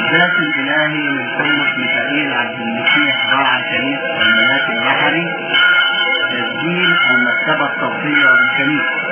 ذات الإلهي من كلمة ميكائيل عبد المسيح راعي كنيسة الملاك البحري، تسجيل المكتبة الصوتية بالكنيسة.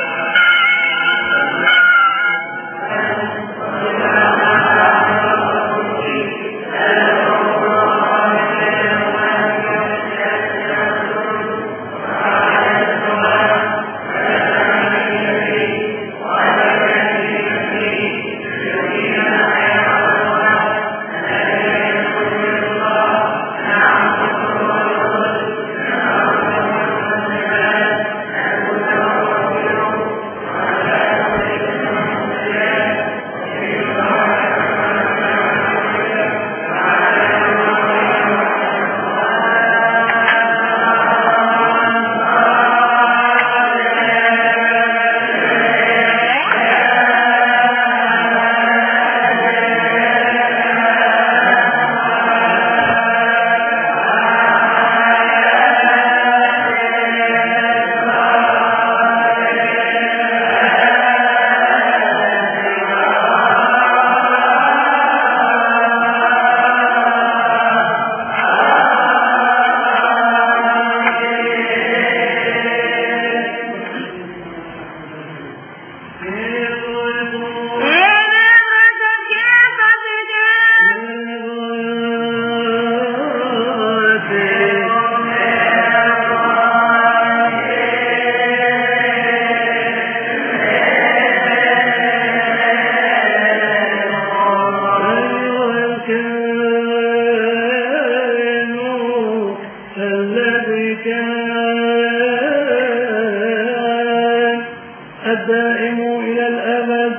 الدائم إلى الأبد،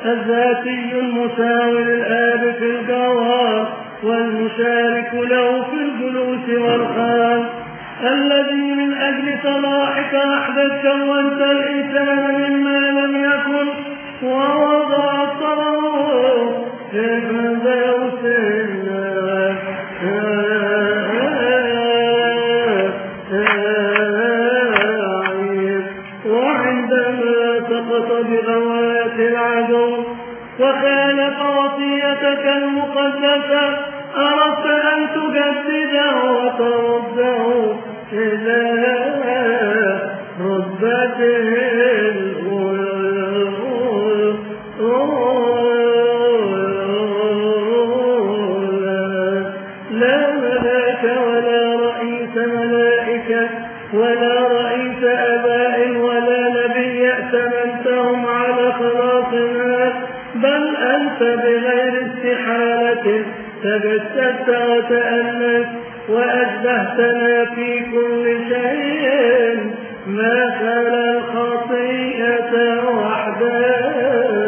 الذاتي المساوي للآب في الجوهر والمشارك له في الجلوس والخال، الذي من أجل صلاحك وحدك كونت الإنسان مما لم يكن ووضعته في فردوس وعندما سقط بغواية العدو وخالف وصيتك المقدسة أردت أن تجدده وترده إلى رتبته لا ملاك ولا رئيس ملائكة ولا رئيس آباء ولا نبي ائتمنتهم على خلاصنا، بل أنت بغير استحالة تجسدت وتأنست وأشبهتنا في كل شيء ما خلا الخطيئة وحدها،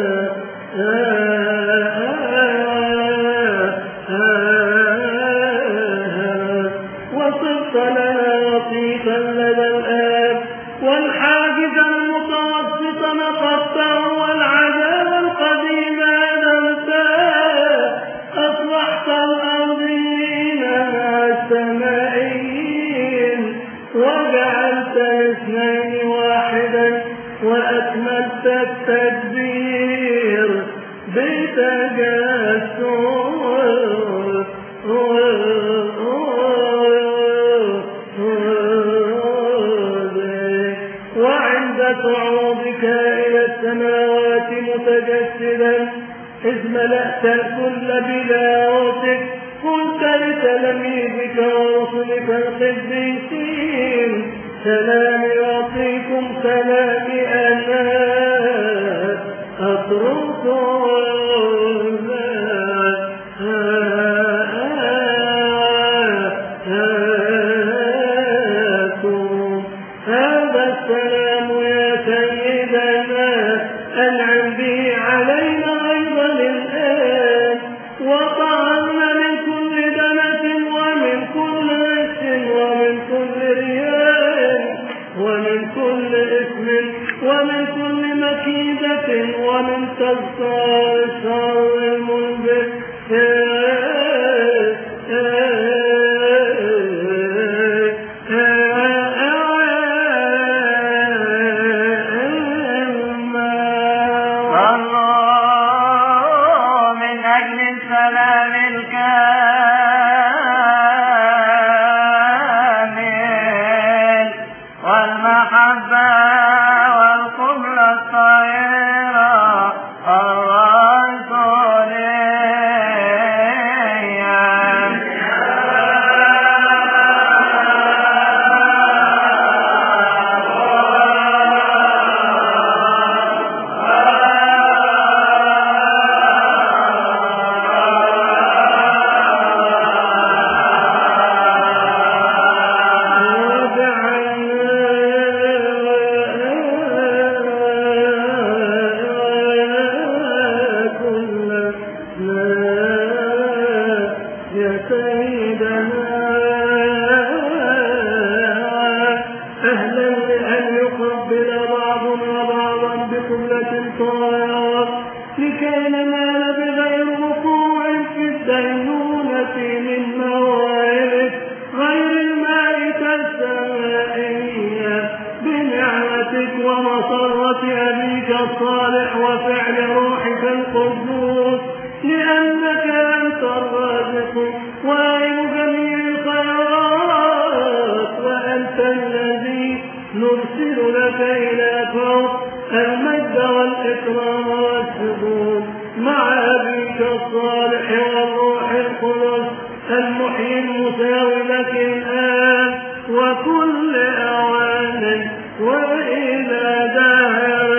وصرت لنا وصيفا لدى الآب والحاجز المتوسط نقضته والعداوة القديمة أدمتها، أصلحت الأرضين مع السمائيين وجعلت الاثنين واحدا وأكملت التدبير بتجسد وعند صعودك إلى السماوات متجسدا إذ ملأت الكل بلاوتك قلت لتلاميذك ورسلك القديسين سلامي يعطيكم سلامي أنا أترككم هذا السلام يا سيدنا أنعم به علينا أيضا الآن وطهرنا من كل دنس ومن كل غش ومن كل رياء ومن كل إثم ومن كل مكيدة ومن تذكار الشر المنبت من أجل السلام كان بغير وقوع في الدينونة من موائد غير المائتة السمائية بنعمتك ومسرة أبيك الصالح وفعل روحك القدوس، لأنك أنت الرازق وعين جميع الخيرات، وأنت الذي نرسل لك إلى فوق المجد والإكرام والسجود مع أبيك الصالح والروح القدس المحيي المساوي لك الآن وكل أوان وإلى دهر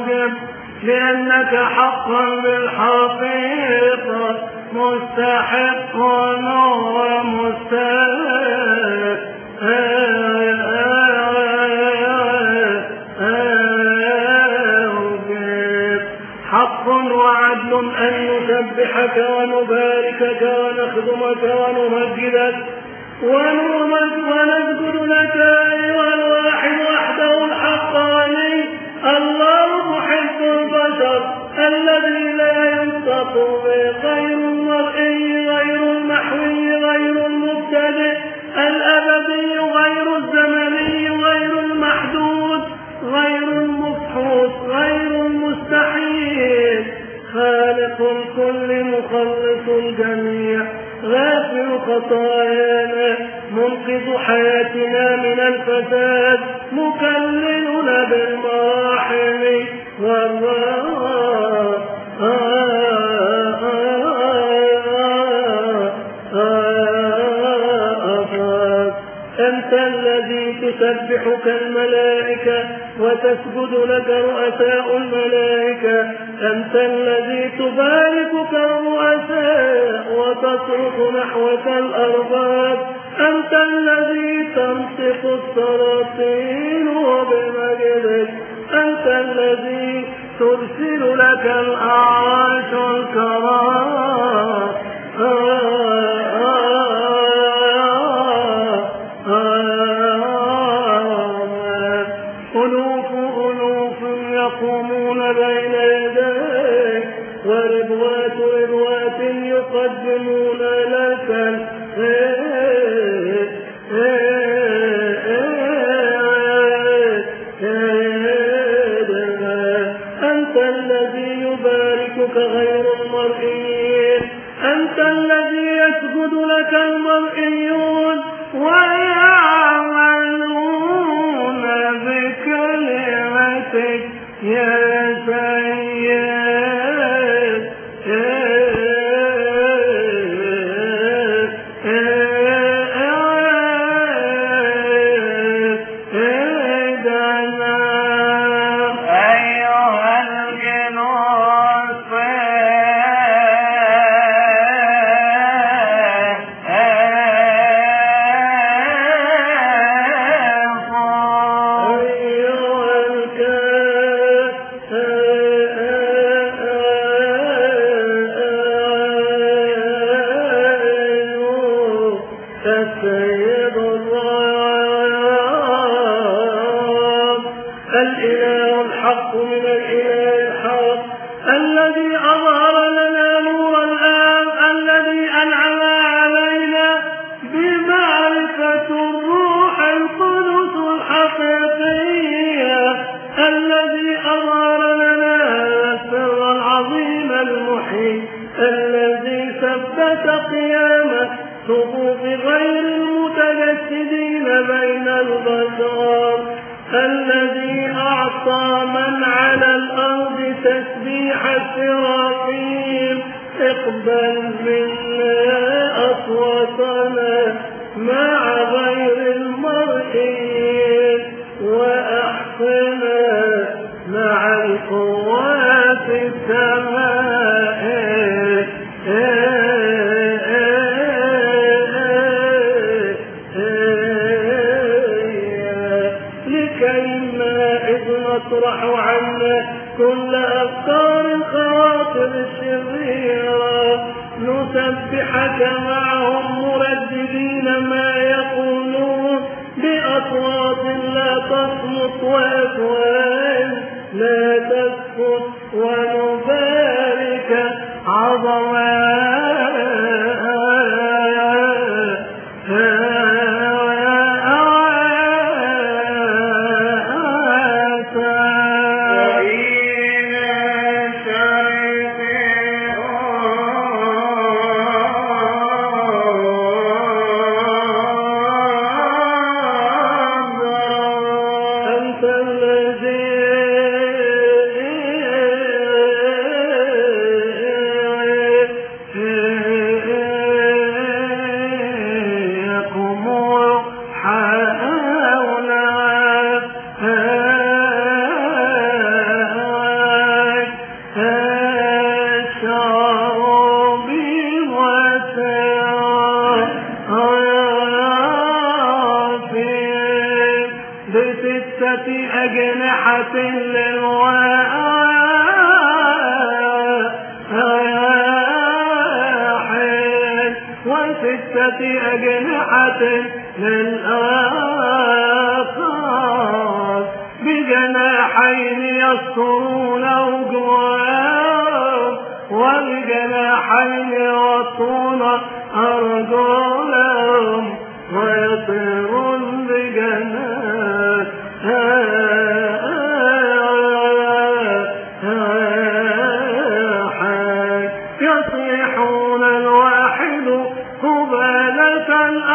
أوجب لأنك حقا بالحقيقة مستحق ومستحق حق وعدل أن نسبحك ونباركك ونخدمك ونمجدك ونسجد لك أيها الواحد وحده الحقاني الله محب البشر الذي لا ينطق به غير المرئي غير المحوي غير المبتدئ الأبدي غير الزمني غير المحدود غير المفحوص غير المستحيل خالق الكل مخلص الجميع غافر خطايانا منقذ حياتنا من الفساد مكللنا بالمراحم أنت الذي تسبحك الملائكة وتسجد لك رؤساء الملائكة أنت الذي تباركك الرؤساء وتصرف نحوك الأرباب أنت الذي تنطق السلاطين وبمجدك أنت الذي ترسل لك الأعراش الكرام ألوف يقومون بين يديك وربوات يقدمون لك أنت الذي يباركك غير المرئيين أنت الذي يسجد لك المرئيون ويعملون بكلمتك يا سيد السيد الرب الإله الحق من الإله الحق الذي أظهر لنا نور الآب الذي أنعم علينا بمعرفة الروح القدس الحقيقية الذي أظهر لنا السر العظيم المحيي الذي ثبت قيامه صفوف غير المتجسدين بين البشر الذي أعطى من على الأرض تسبيح السرافيم اقبل منا أصواتنا مع غير المرئيين وأحصنا مع القوات السماء نطرح عنا كل أفكار الخواطر الشريرة نسبحك معهم مرددين ما يقولون بأصوات لا تصمت وأكوان لا تسكت ونبارك عظمات 6 أجنحة للآخر بجناحين يسترون وجوههم وبجناحين يغطون أرجلهم ويطيرون بجناحين يصيحون الواحد قبالة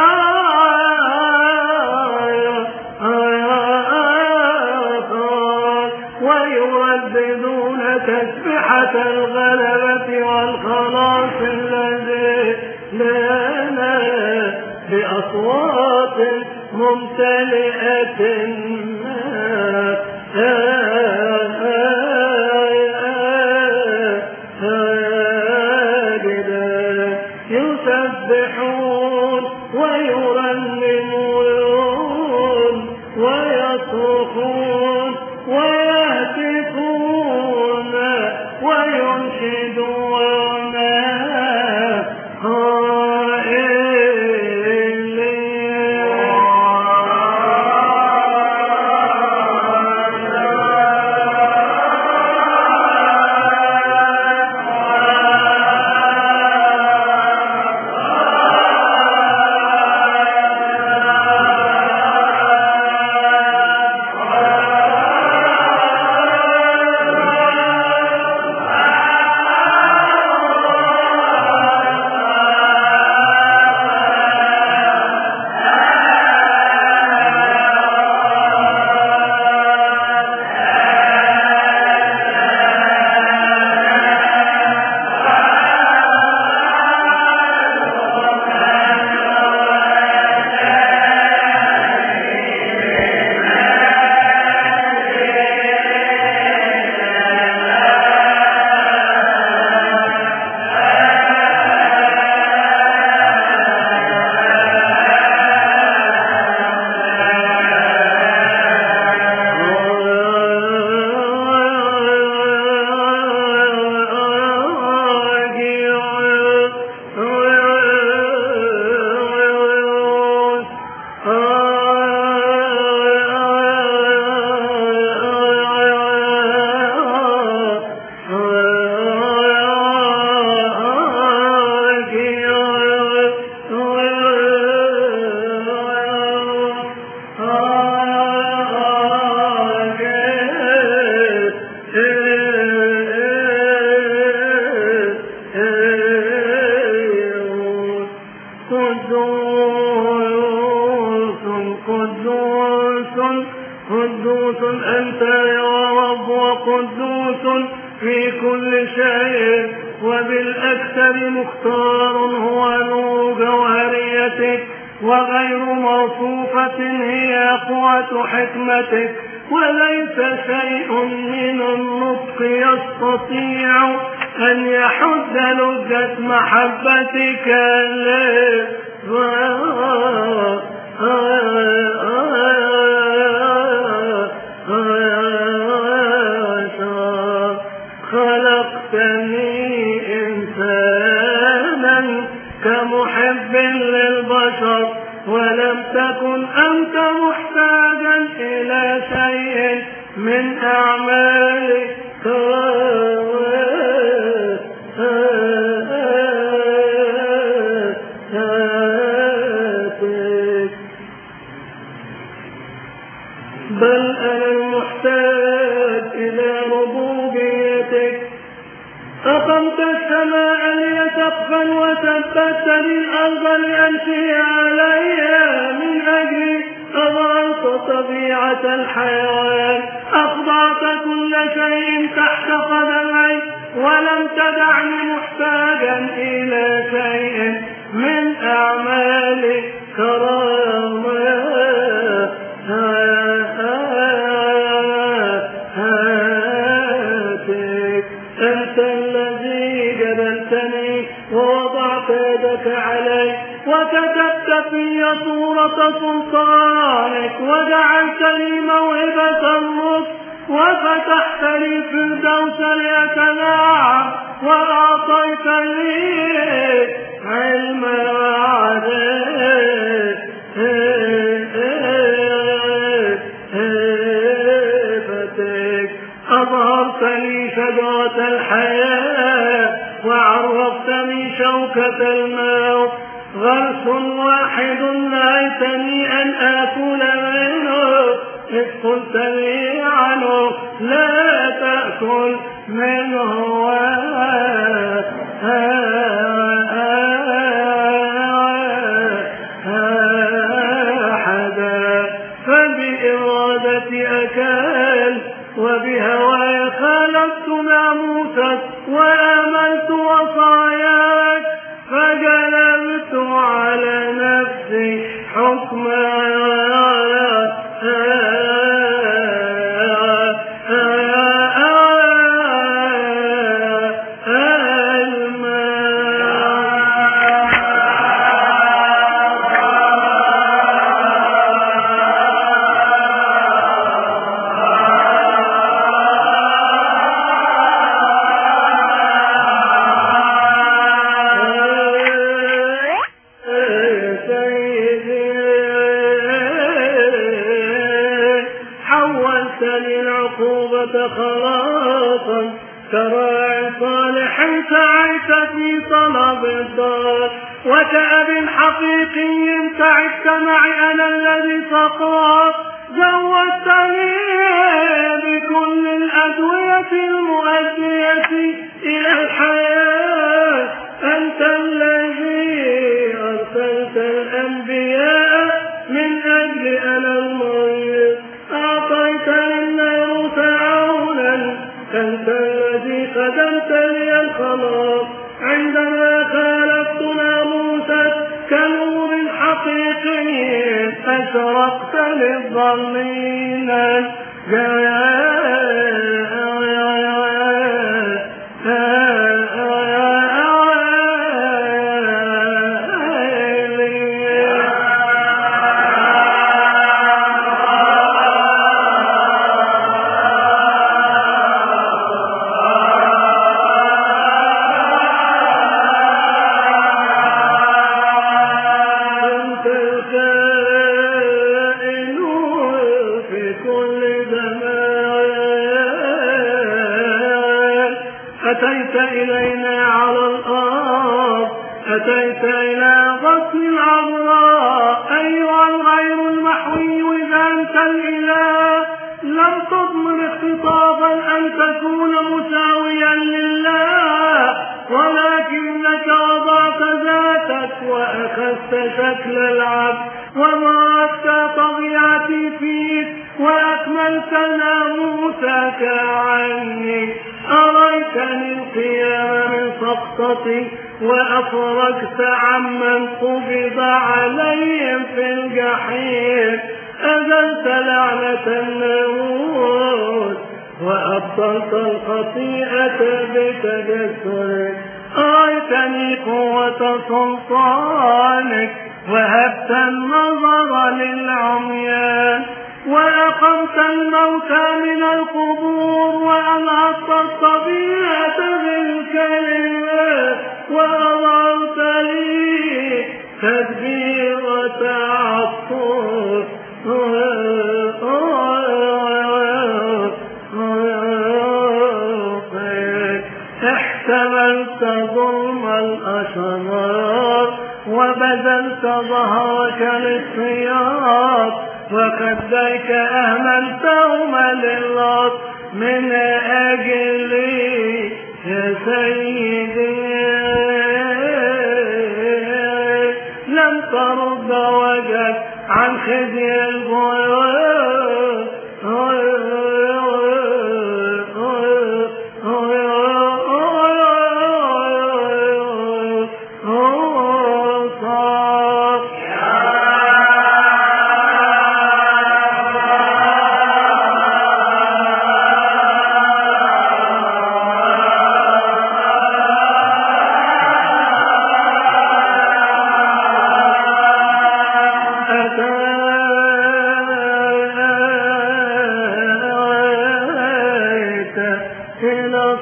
ويرددون تسبحة الغلبة والخلاص الذي لنا بأصوات ممتلئة يسبحون ويرنمون ويصرخون ويهتفون وينشدون قدوس أنت يا رب وقدوس في كل شيء وبالأكثر مختار هو نور جوهريتك وغير موصوفة هي قوة حكمتك وليس شيء من النطق يستطيع أن يحد لذة محبتك خلقتني إنسانا كمحب للبشر ولم تكن أنت محتاجا إلى شيء من أعمالك بل أنا المحتاج إلى ربوبيتك أقمت السماء لي سقفا وثبتني الأرض لأمشي عليها من أجلي أضعت طبيعة الحيوان أخضعت كل شيء تحت قدمي ولم تدعني محتاجا إلى شيء من أعمالي كراماتك أنت الذي جبلتني ووضعت يدك علي وكتبت في صورة سلطانك وجعلتني موهبة النصر وفتحت لي في الدوس لأتناعم وأعطيتني علم وعدل لي شجرة الحياة وعرفتني شوكة الموت. غرس واحد نهيتني أن آكل منه إذ قلت لي عنه لا تأكل منه أحدا. فبإرادتي أكلت وبهواي خالفت ناموسك وآمنت وصاياك فجلبت على نفسي حكما. خلاصا كراع صالح سعيت في طلب الدار وكأب حقيقي تعبت معي أنا الذي سقاك. زودتني بكل الأدوية المؤدية إلى الحياة. أنت الذي أرسلت الأنبياء من أجل أنا المريض. أعطيتني الناموس عونا. أنت الذي قدمت لي الخلاص عندما خالفت ناموسك كنور حقيقي أشرقت للظالمين. أتيت إلينا على الأرض. أتيت إلى غصن العذراء أيها الغير المحوي. إذا أنت الإله لم تضمن اختطافا أن تكون مساويا لله ولكنك وضعت ذاتك وأخذت شكل العبد ومرت طبيعتي فيك وأكملت ناموسك عني. أريتني القيام من سقطتي وأفرجت عمن قبض عليهم في الجحيم. أزلت لعنة الناموس وأبطلت الخطيئة بتجسرك. أريتني قوة سلطانك وهبت النظر للعميان وأقمت الموتى من القبور وأنهضت الطبيعة بالكلمات وأظهرت لي تدبير تعطف. احتملت ظلم الأشرار وبذلت ظهرك للسياط وخديك أهملتهما للأرض من أجلي يا سيدي. لم ترد وجهك عن خزي البيوت. إلى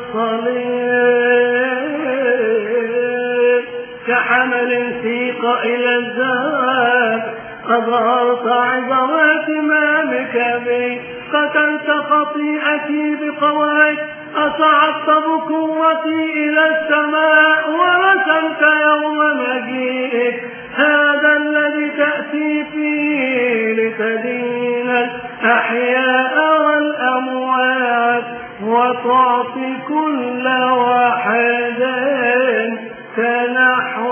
الصليب كحمل سيق إلى الذهب. أظهرت عظمات إمامك بي. قتلت خطيئتي بقواك. صعدت بقوتي إلى السماء ورسمت يوم مجيئك هذا الذي تأتي فيه لتدين الأحياء والأموات وتعطي كل واحد كنحو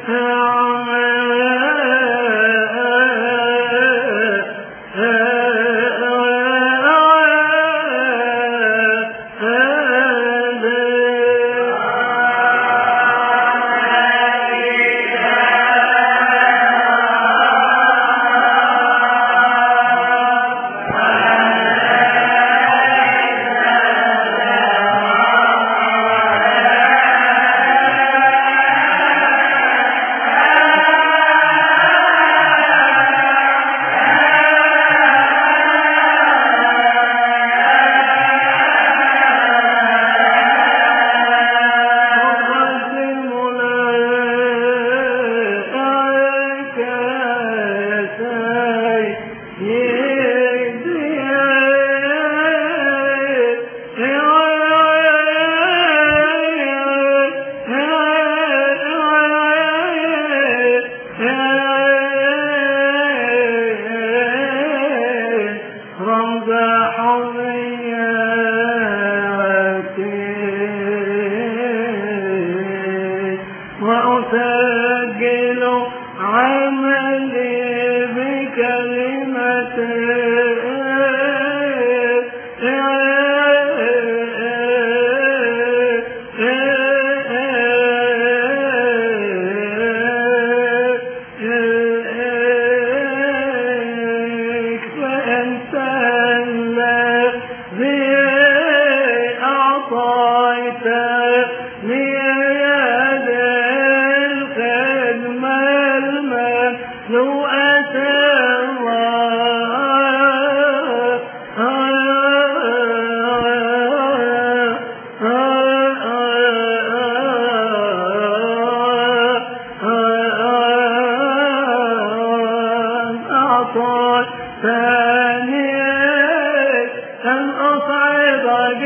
وأسجل عملي بكلمة فأنت الذي أعطيتني أن أصعد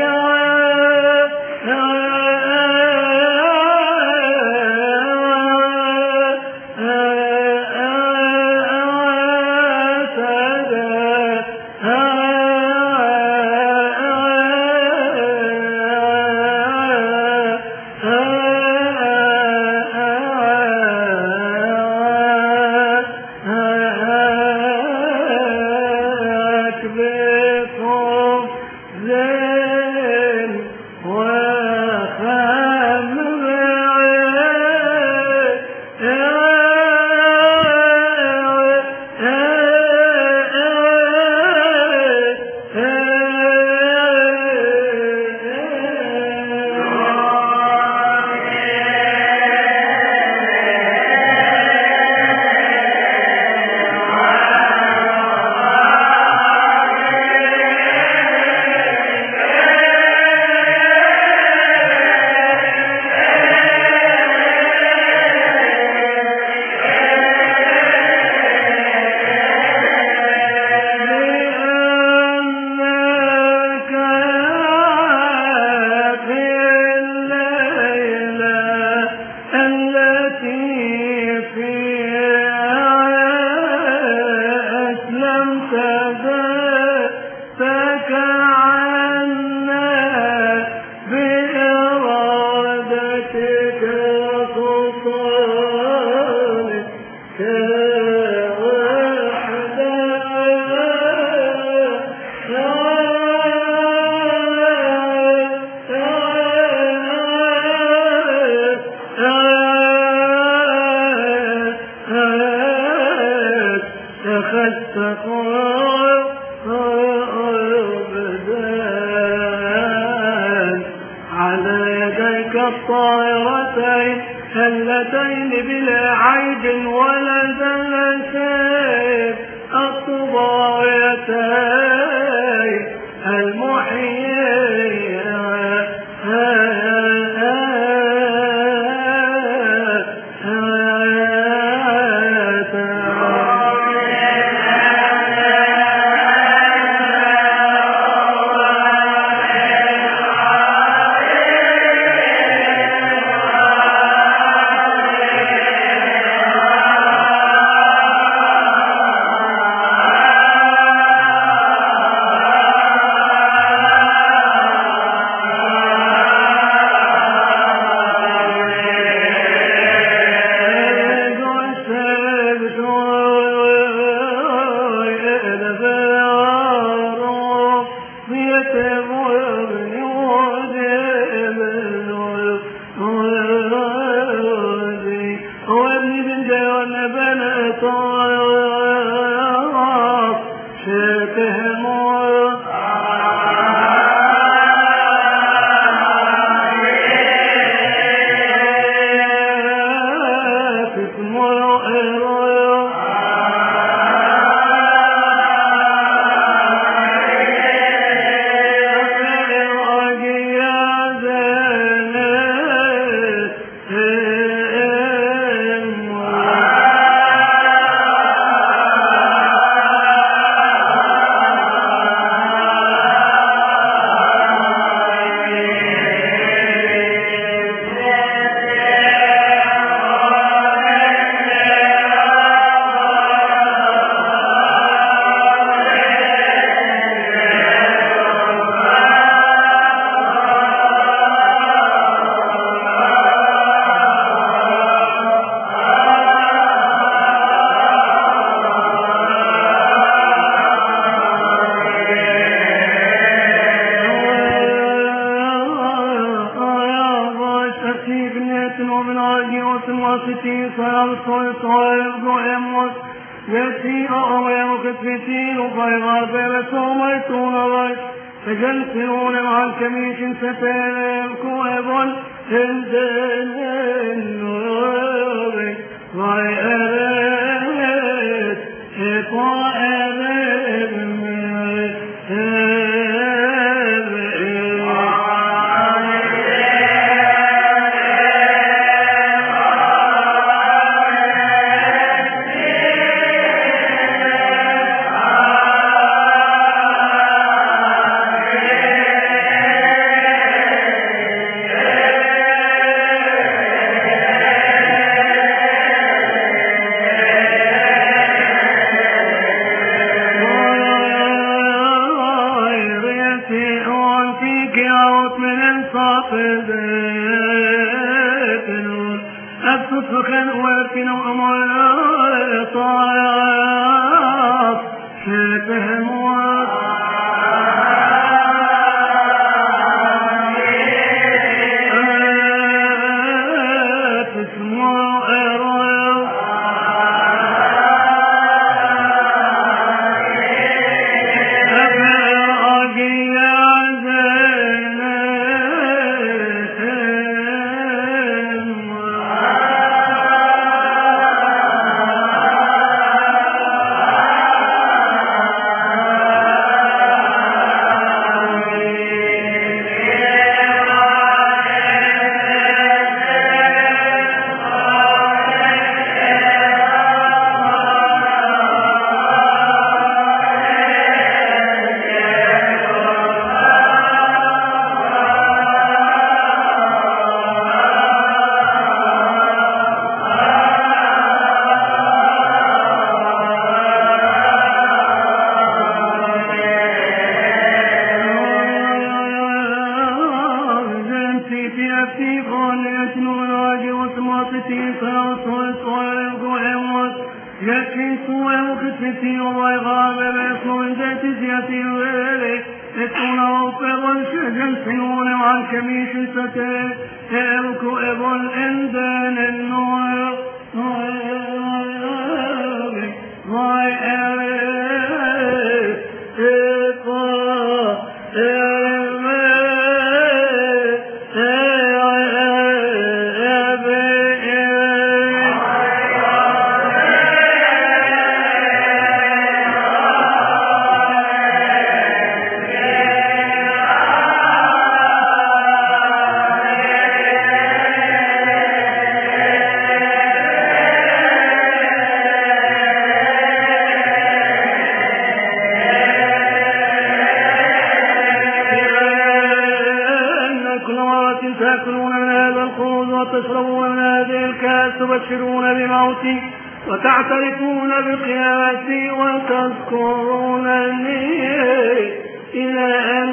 الطائرتين اللتين بلا عيب ولا دنسين الطبايتين المحيين من عجيوة وستين سيرسل ويموت يأتي أغير كتفتين وغير بيرسوا ميتون غير تجلسون مع الكميش ستين كويب هندين نوري غيرت إطائر فكان وافن أمر طايات شبهم تبشرون بموتي وتعترفون بقيامتي وتذكرونني إلى أن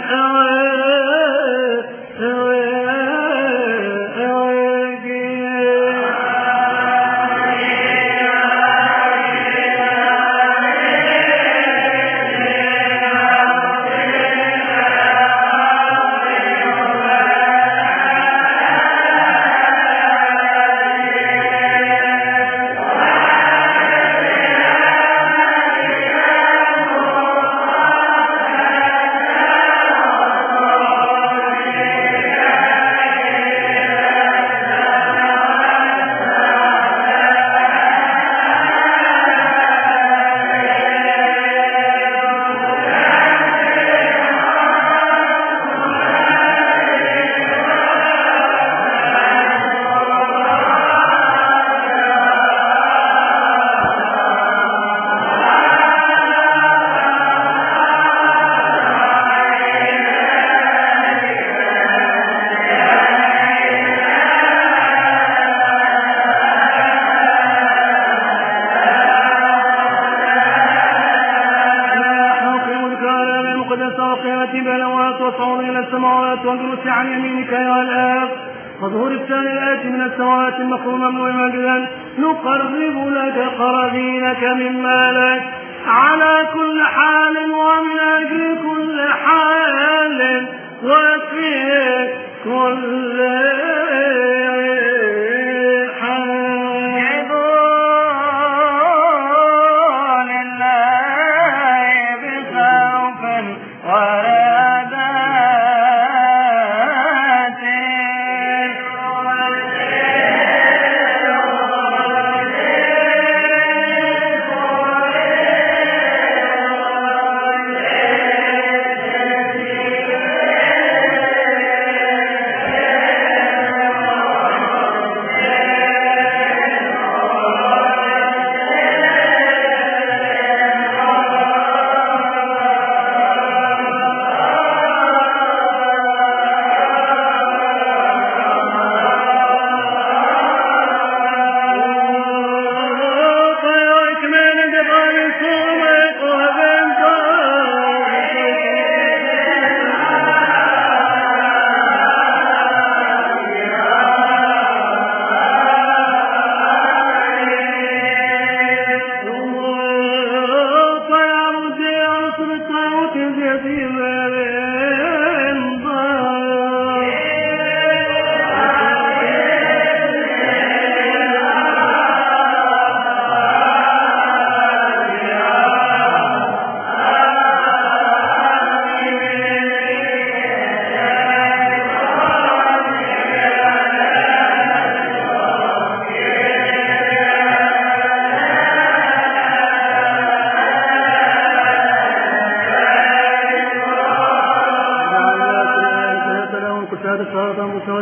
والجلوس عن يمينك يا الآب وظهور الثاني الآتي من السماوات مخروما ومجدا نقرب لك قرابينك مما لك على كل حال ومن أجل كل حال وفي كل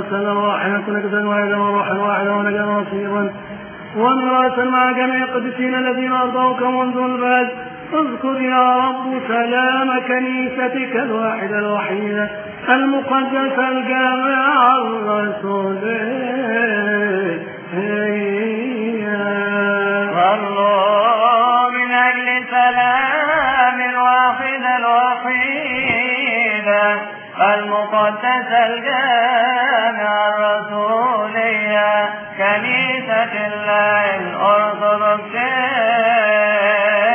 أرسلنا روحا كل جسد واحدا وروحا واحدا ونجا نصيرا ونراسا مع جميع القديسين الذين أرضوك منذ البدء. اذكر يا رب سلام كنيستك الواحدة الوحيدة المقدسة الجامعة الرسولية. صلوا من أجل سلام الواحدة الوحيدة المقدسة الجامعة الرسولية كنيسة الله الأرثوذكسية.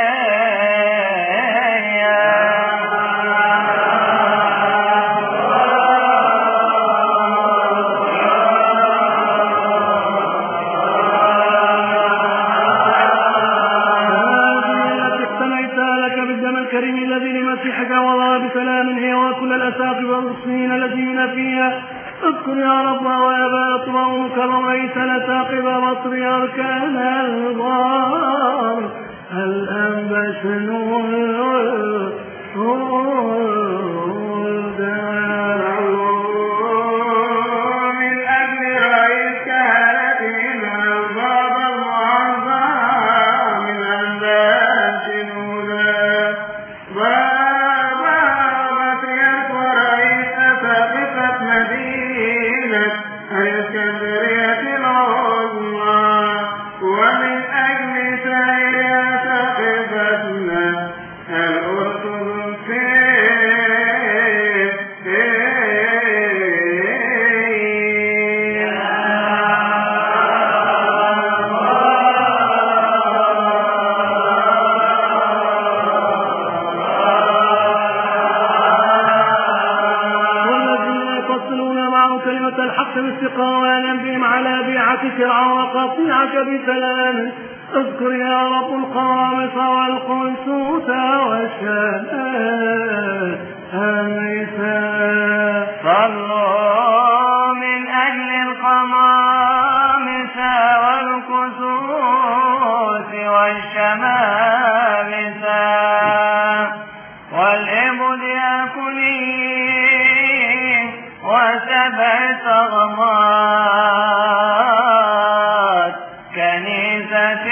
الكريم الذي لمسيحك وضع بسلام هي وكل الأساقف والمسلمين الذين فيها. اذكر يا رب ويا أطبع مكرم رئيس الأساقف وطرياركان الغار الأنبا شنود باستقامة بهم على بيعة فرعون وقطيعك بسلام. اذكر يا رب القوامص والقنسوس والشمامسة. صلوا من أجل القمامس والكسوس والشمامسة والإبدياكونين وسبع صغمات كنيسة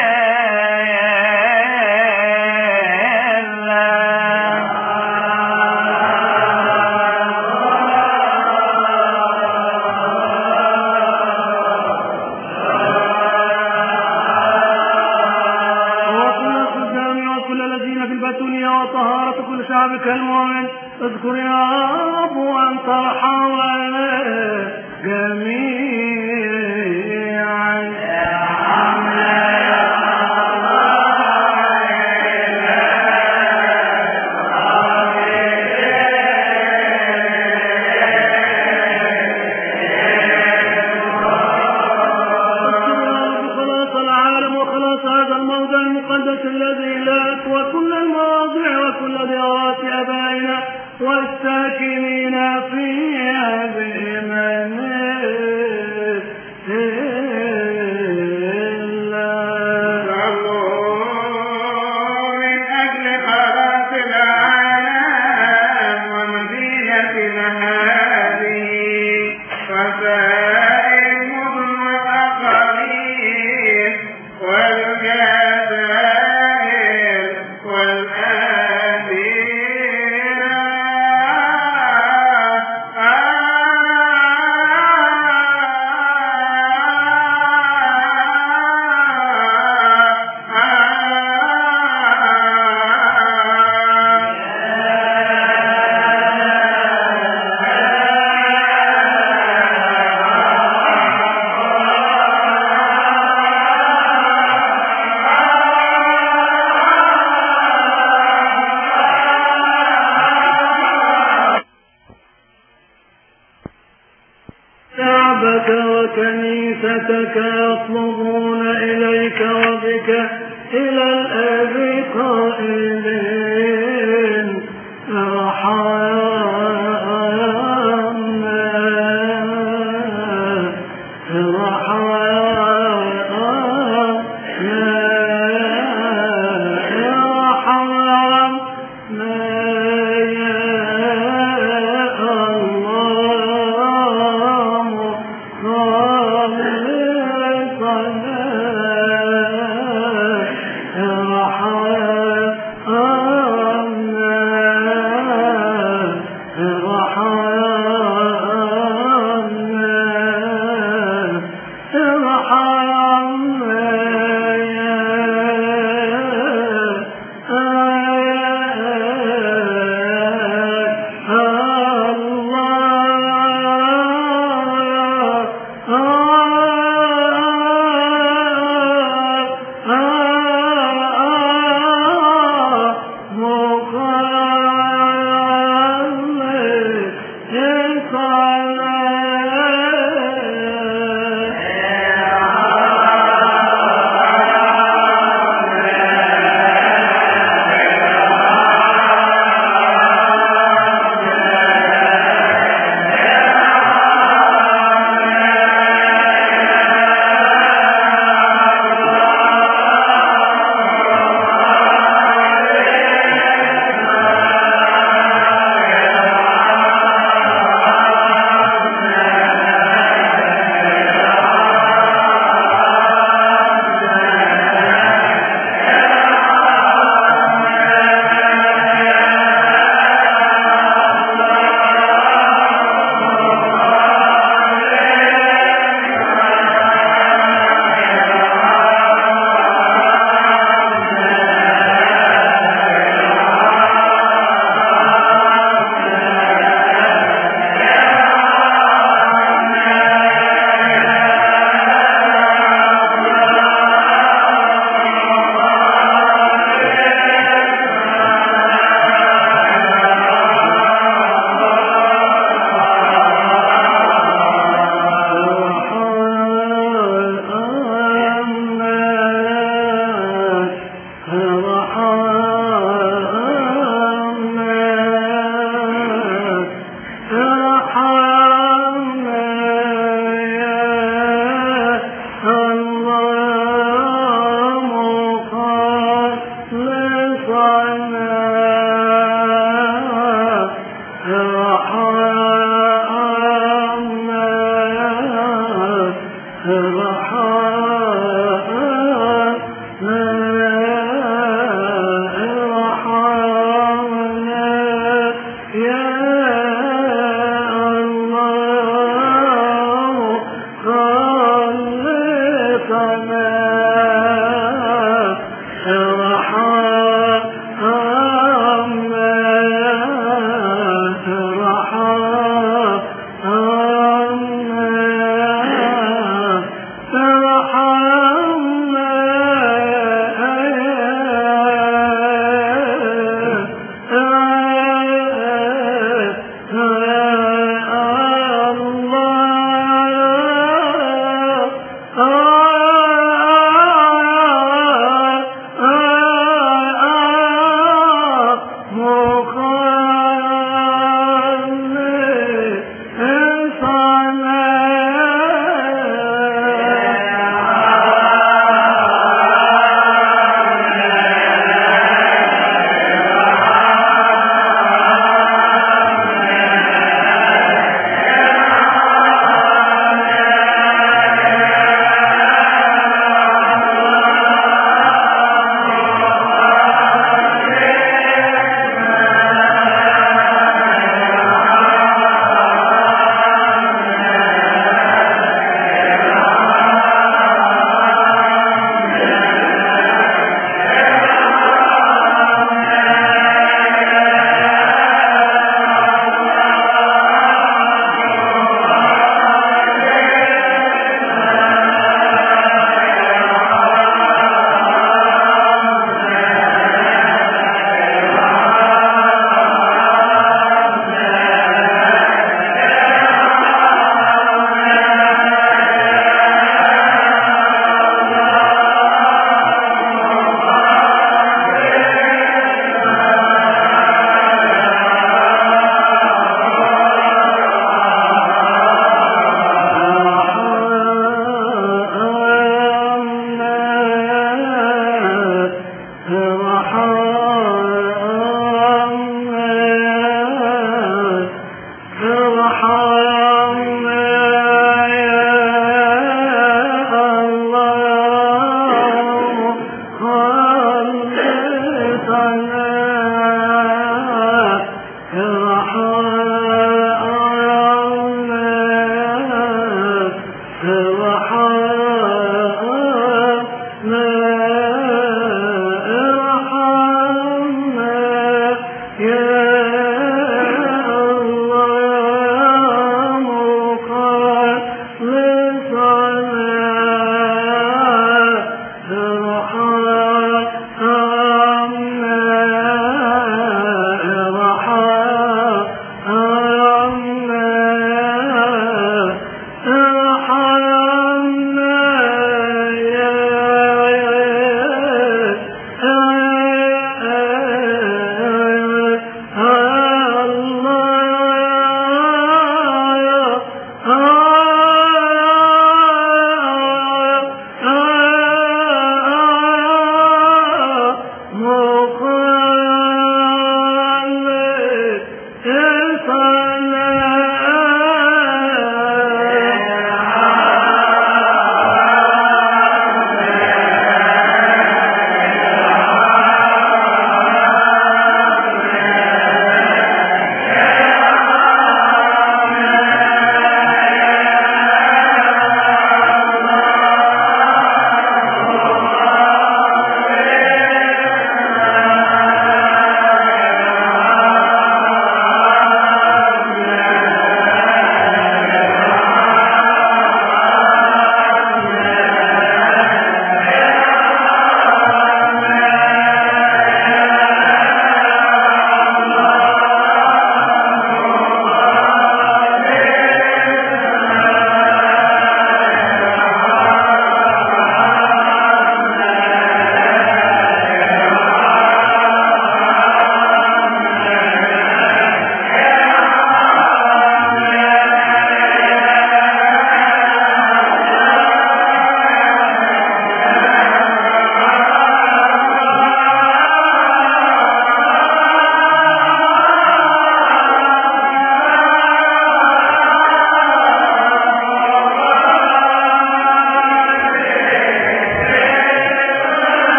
وطهارة كل شعبك المؤمن. اذكر يا رب أن ترحمنا جميعا. الذي لك وكل المواضع وكل ديارات أبائنا والساكنين فيها بإيمان من أجل خلاص العالم ومدينتنا هذه وسائر المدن والأقاليم والجزائر والآديرة. شعبك وكنيستك يطلبون إليك وبك إلى الآب قائلين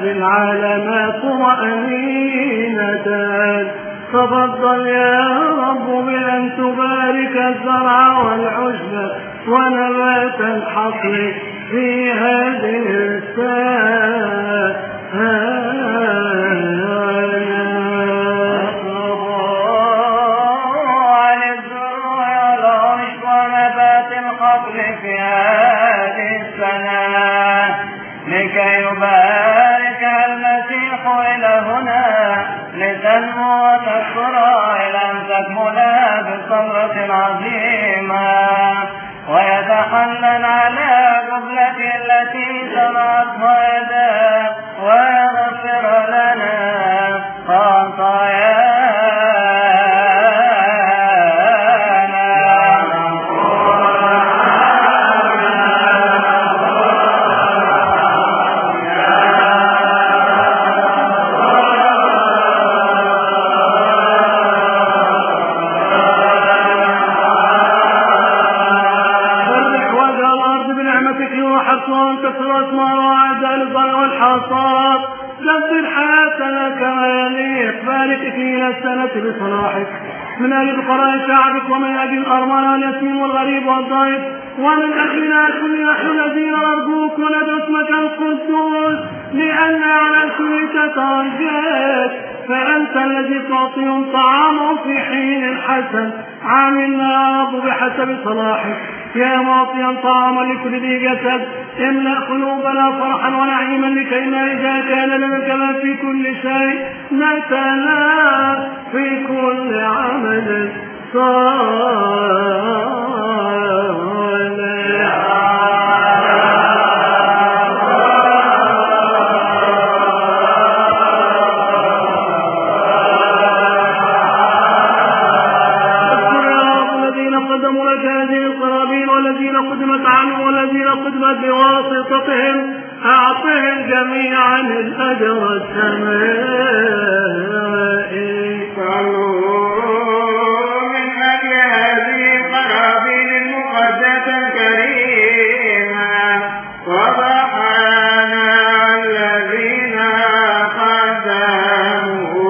في العالمات طمأنينتان. تفضل يا رب بأن تبارك الزرع والعشب ونبات الحقل في هذه السنة. في هذه السنة لكي يباركها المسيح إلى هنا لتنمو وتكثر إلى أن تكمل بصبرة عظيمة ويتحنن على قبلته التي صنعتها يداه ويغفر لنا خطايانا. كثر أثمار وأعداء الزرع والحصاد. دبر حياتنا كما يليق. بارك فينا السنة بصلاحك من أجل فقراء شعبك ومن أجل الأرملة واليتيم والغريب والضعيف ومن أجلنا كل نحن الذين نرجوك وندعو اسمك القدوس لأن على اسمك ترجاك. فأنت الذي تعطيهم طعامهم في حين حسن. عاملنا يا رب بحسب صلاحك يا معطيا طعاما لكل ذي جسد. املأ قلوبنا فرحا ونعيما لكيما إذا كان لنا كما في كل شيء نتنا في كل عمل صالح. قدموا لك هذه القرابين والذين قدمت عنهم والذين قدمت بواسطتهم أعطهم جميعا الأجر السمائي. من أجل هذه القرابين المقدسة الكريمة وضحانا الذين قدموا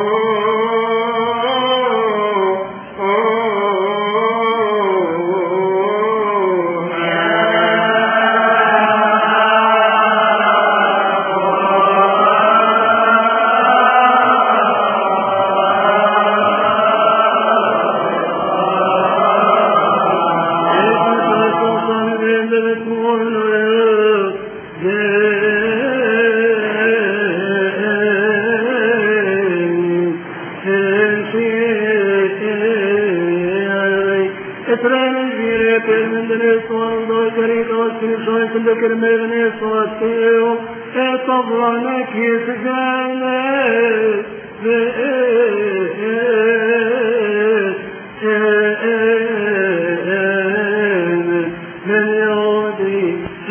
ذكر مغني صوتيو اطبرنك يسجانك من يودي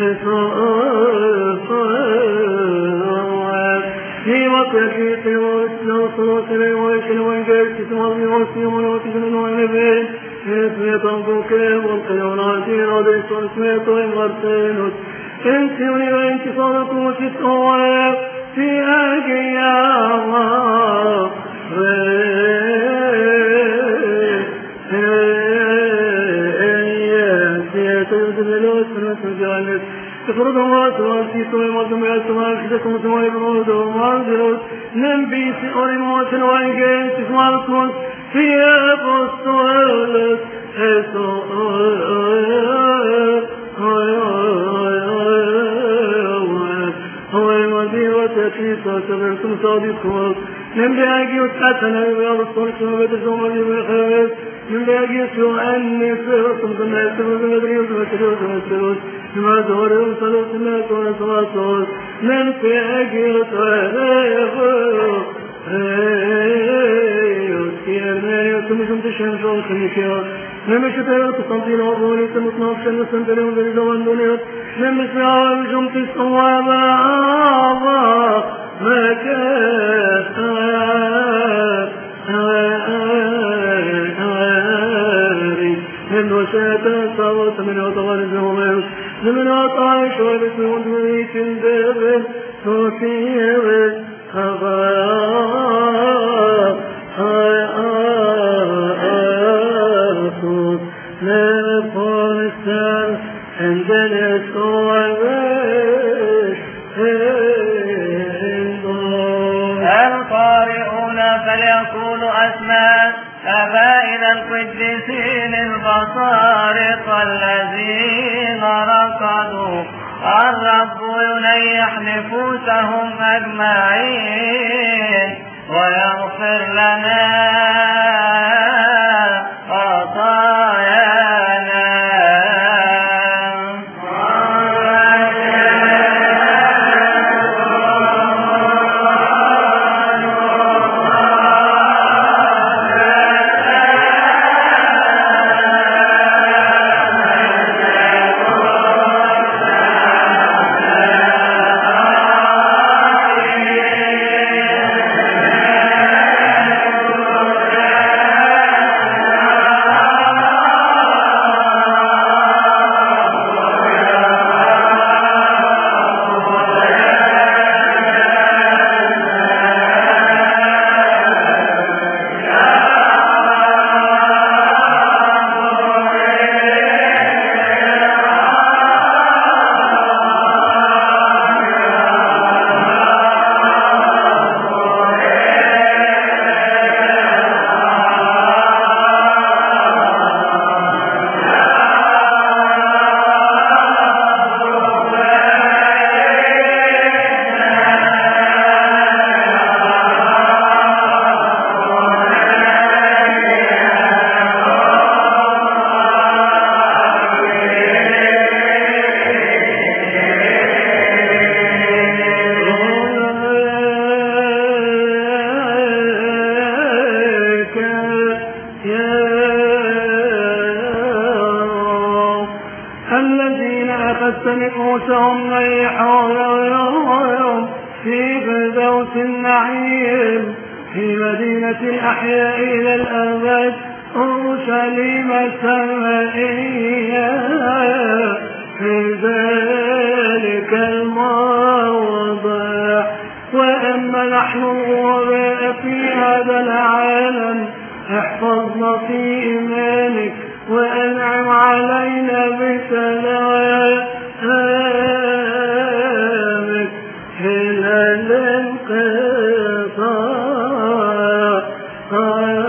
في وقتك وصلت لي ويكن ويجلس تمضي وسيم وتجمل وينبين اسمي تنظوك والقيوناتي رضي اسمي طيب غرسينوس انسوني وانت صدق وتتقوى في أجي يا الله تفرضهم واسواسيس ويمضم يسوى كتكم سوى يبرودهم وانزلوس ننبي سئر موت وانجين تسوالكم في أبوستولس هو المدير وتأكيس وسبرتم صادقون من بأجي وتأتنا ببيض الصلح وبدرسهم وبيخيس من بأجي سؤالني سيرتم كما يسرون المدريس ومسلوس ما دورهم صلوس الناس ونسواسوس من بأجي وتأخذ يرمي وتمشون تشهم شون خميكيا نمشي تيار تقنطين وضوني تمتناف شن سنتلهم بريزوان دونيوت نمشي عالجم تسوى الله مكان من وساتا صوت من وطغرزهم من وطعش ورسول ويتن دابن توفيه وأسماء آبائنا القديسين البصارق الذين رقدوا. الرب ينيح نفوسهم أجمعين ويغفر لنا خطايانا. الذين أخذت نفوسهم ريحهم في فردوس النعيم في مدينة الأحياء إلى الأبد أورشليم السمائية في ذلك الموضع. وأما نحن الغرباء في هذا العالم احفظنا في إيمانك وأنعم علينا بسلامك إلى الانقطاع.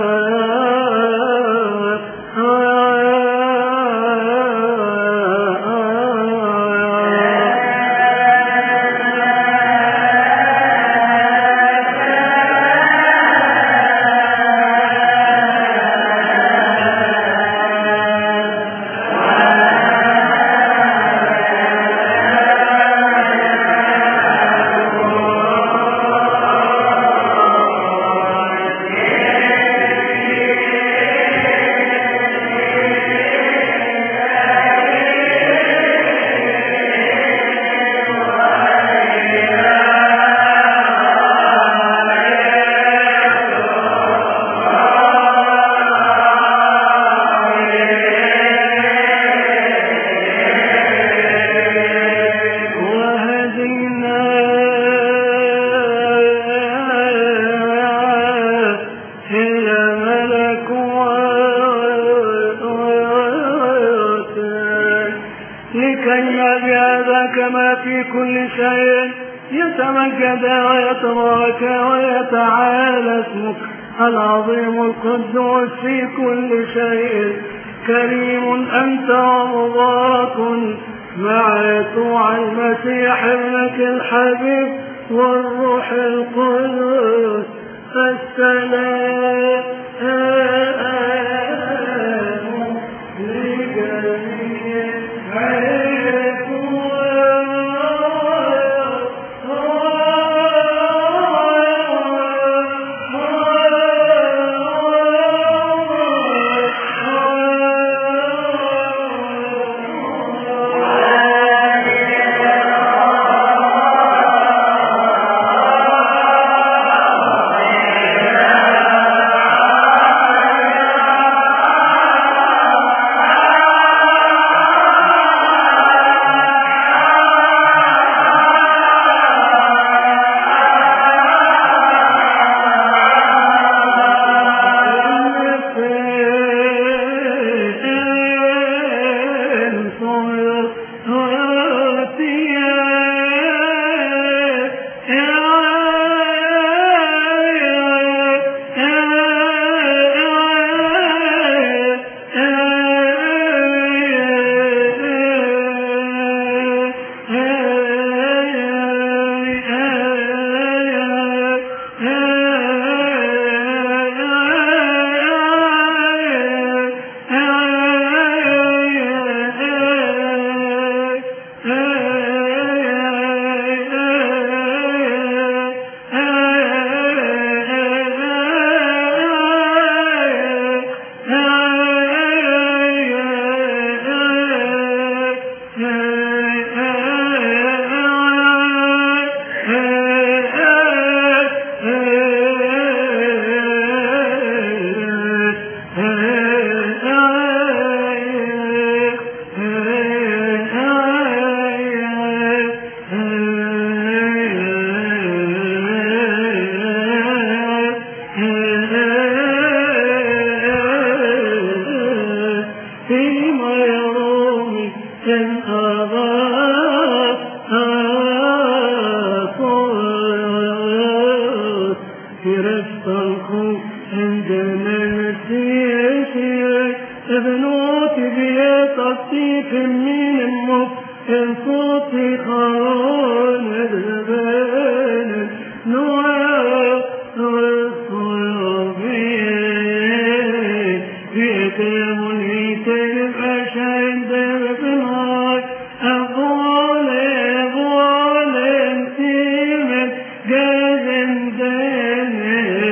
كما في كل شيء يتمجد ويتبارك ويتعالى اسمك العظيم القدوس في كل شيء. كريم أنت ومبارك مع يسوع المسيح ابنك الحبيب والروح القدس. السلام يرستلخو عندنا المسيح ابنوتي بيت الطيف من الموت الصوتي خلون الزبان نوع الصلبين بيتم الهيتين عشان دربناك الظالم سيمن جازم دينك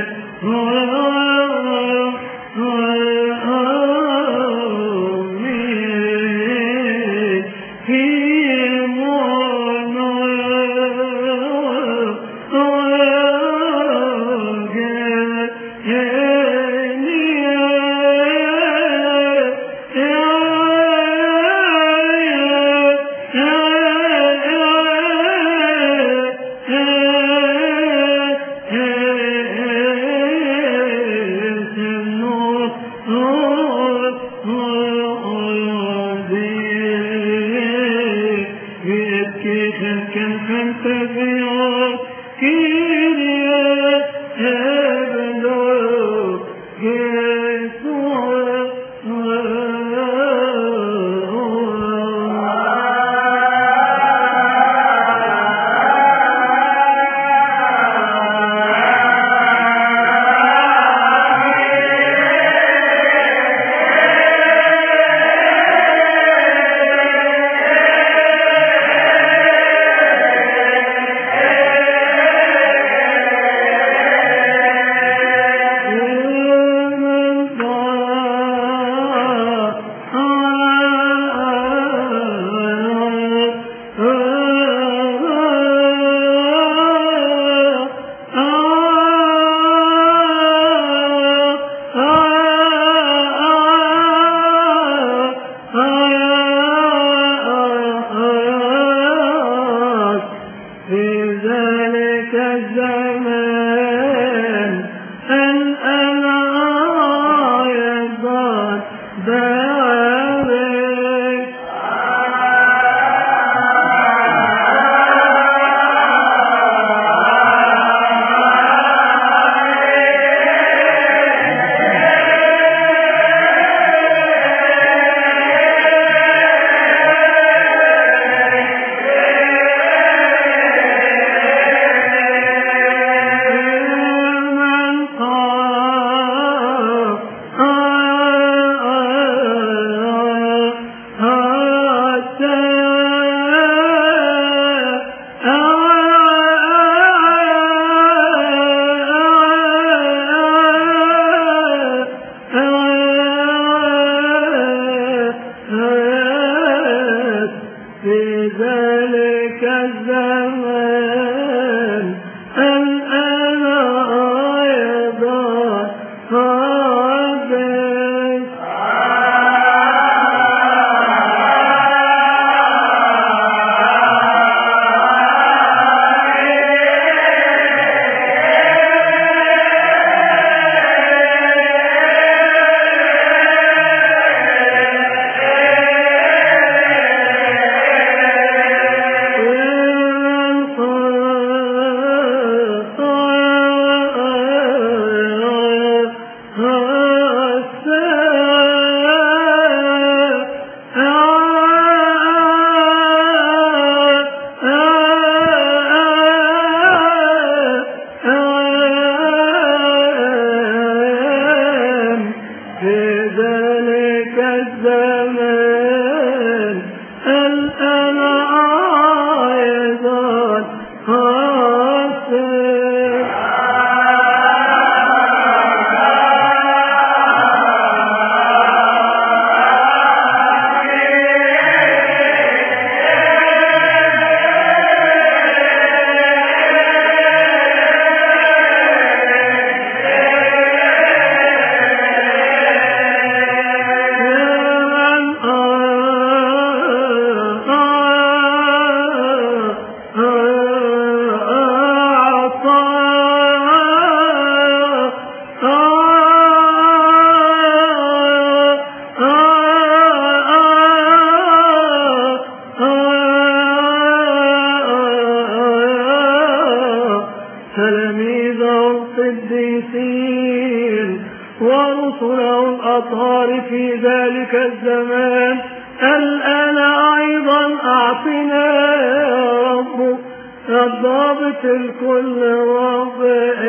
وتلاميذه القديسين ورسله الأطهار في ذلك الزمان الآن أيضا أعطنا يا رب الضابط الكل رب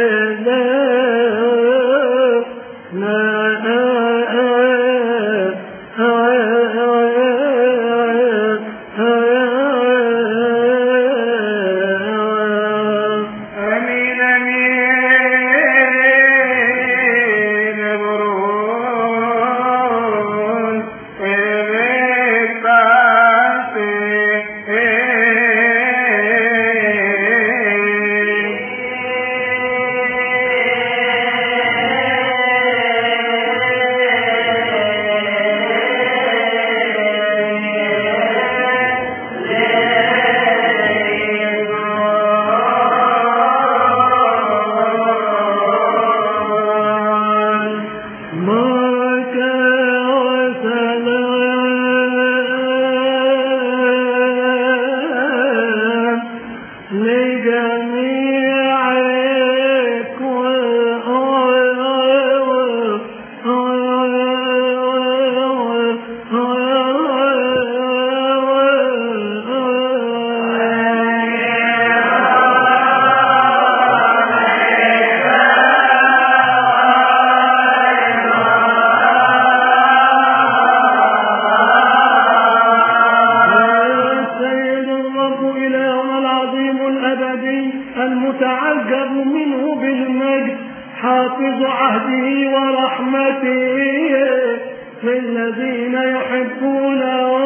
المتعجب منه بالمجد حافظ عهده ورحمته للذين يحبونه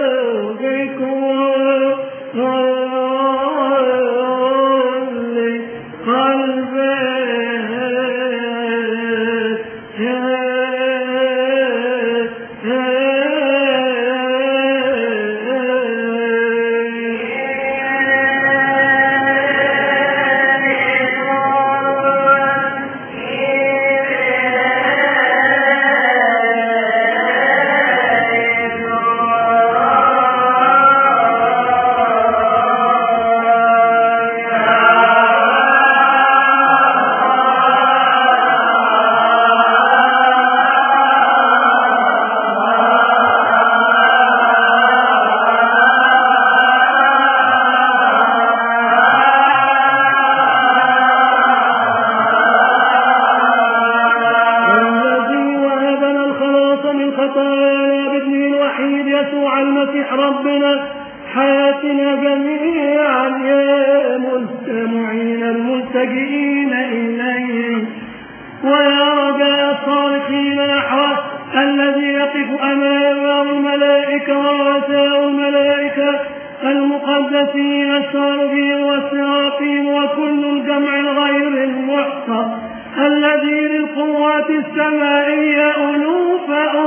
ربنا حياتنا جميعا يا مستمعين الملتجئين إليه ويا رجاء الصالحين نحوه الذي يقف أمامه الملائكة ورؤساء الملائكة المقدسين الشاربين والسرافين وكل الجمع الغير المحصى الذي للقوات السمائية ألوفا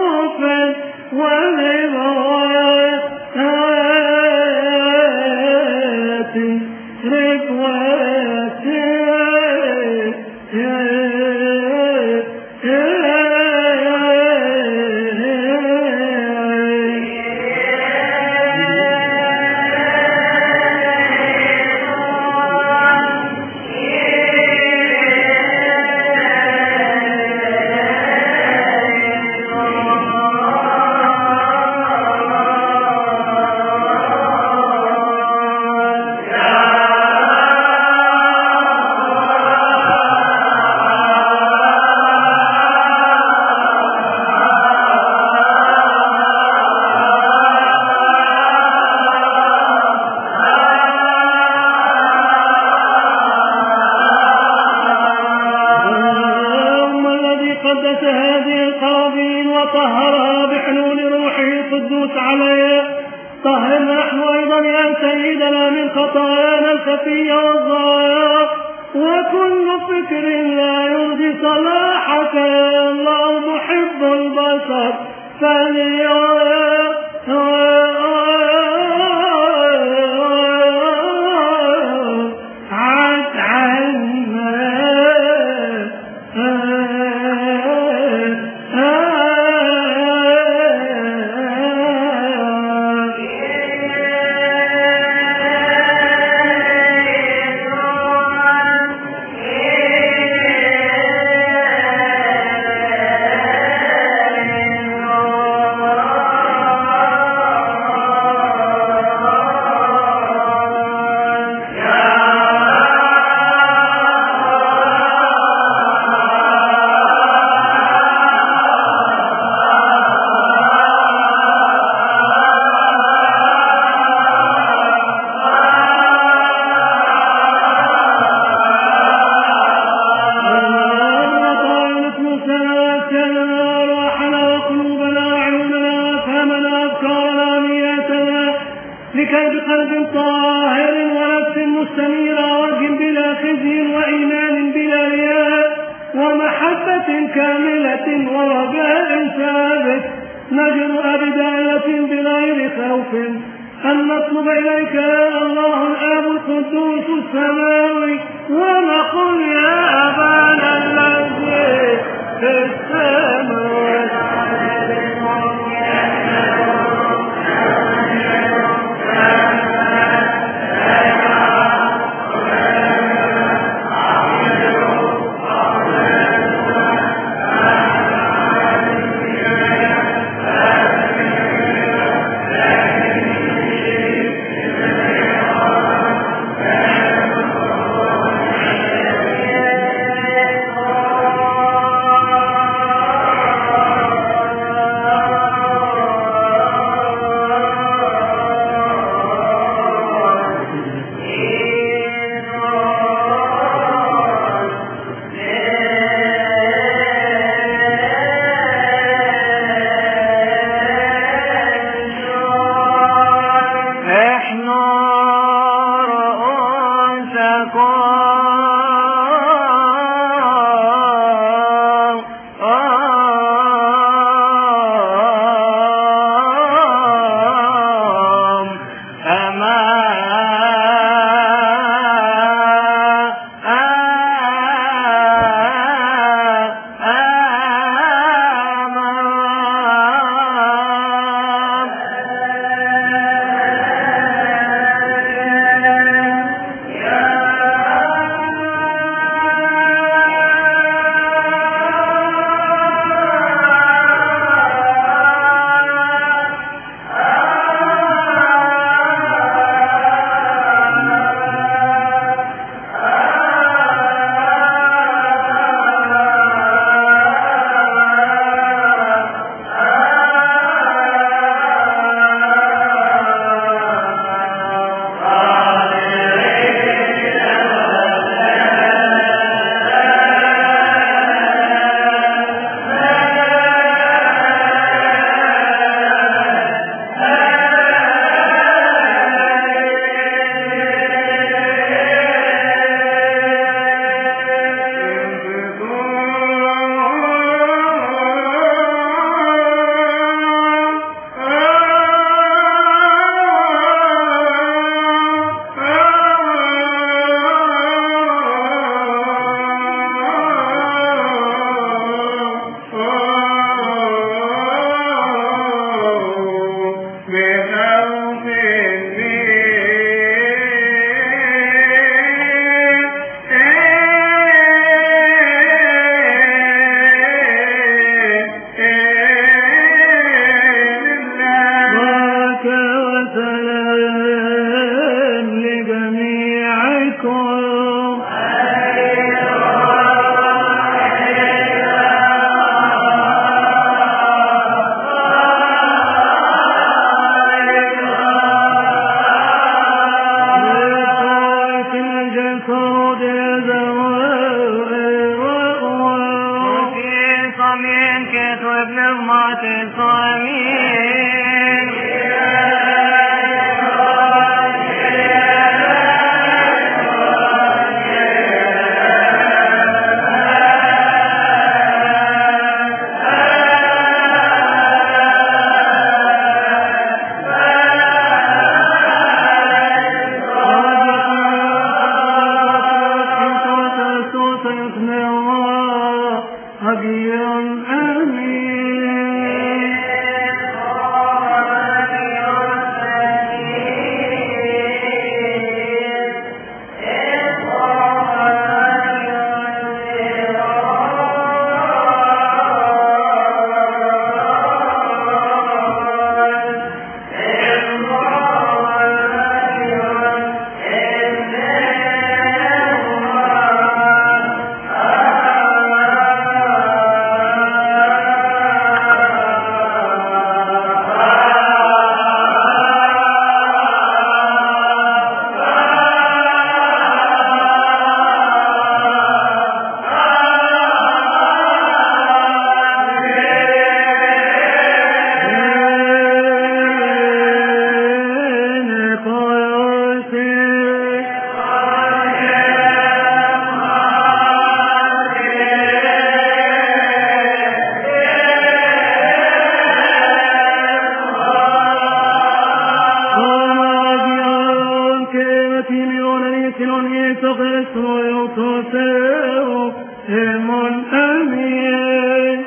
ولغايات ركوات وطهرها بحلول روحه القدوس عليها طهرنا نحن أيضا يا سيدنا من خطايانا الخفية والظاهرة وكل فكر لا يرضي صلاحك يا الله محب البشر عد عنا ثقة ورجاء ثابت نجرؤ بداية بغير خوف أن نطلب إليك يا الله الآب القدوس السماوي ونقول يا أبانا الذي في السماوات آمين.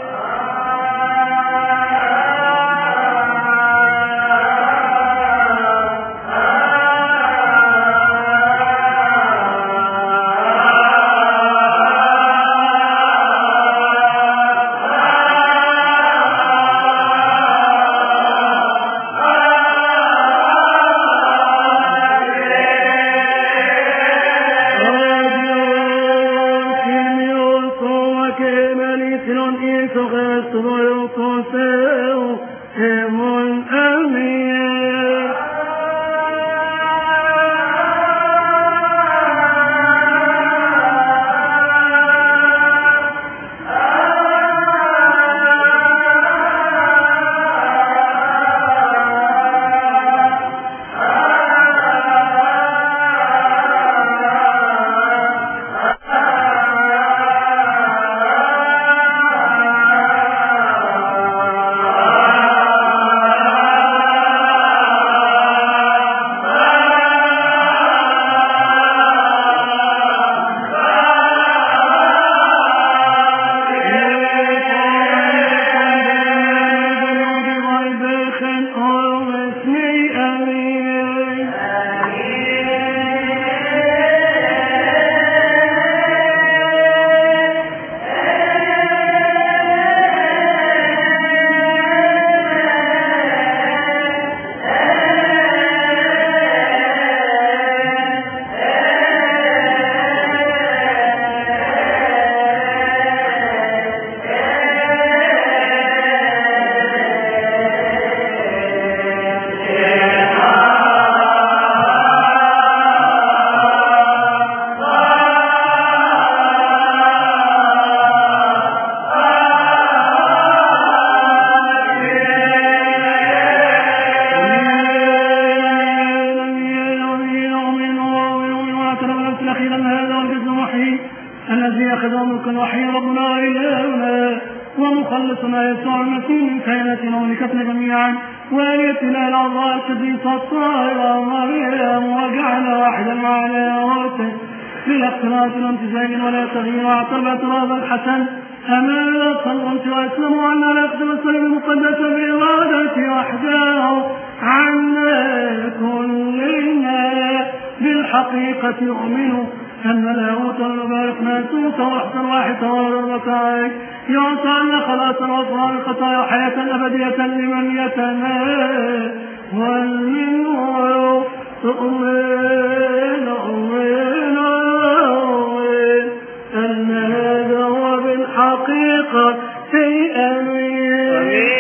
ومخلصنا يسوع المسيح من كائناتنا ونكتنا جميعا وآيتنا الأعضاء القديسة الطاهرة مريم وجعلنا واحدا معنا وارثا للاختلاط والامتزاج ولا تغيير واعتبر اعتراض الحسن أمانة صلوات وأسلموا عنا الأخذ والصليب المقدس بإرادة وحده عنا كلنا بالحقيقة يؤمنوا أن لاهوت المبارك ناسوت وحدا واحدا والركائك يعطى عنا خلاصا وغفران الخطايا وحياة أبدية لمن يتناه والمنه تؤمن أؤمن أن هذا هو بالحقيقة في أمين.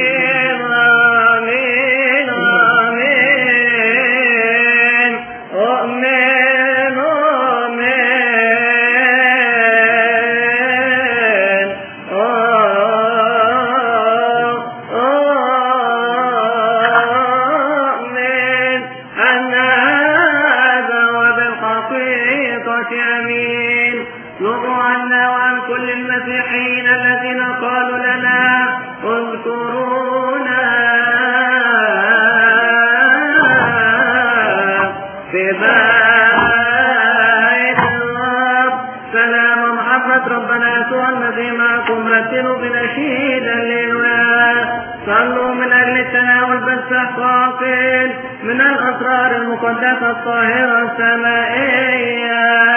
ربنا يسوع الذي معكم رتلوا بنشيد الليلة صلوا من أجل التناول بالسحقاقين من الأسرار المقدسة الطاهرة السمائية.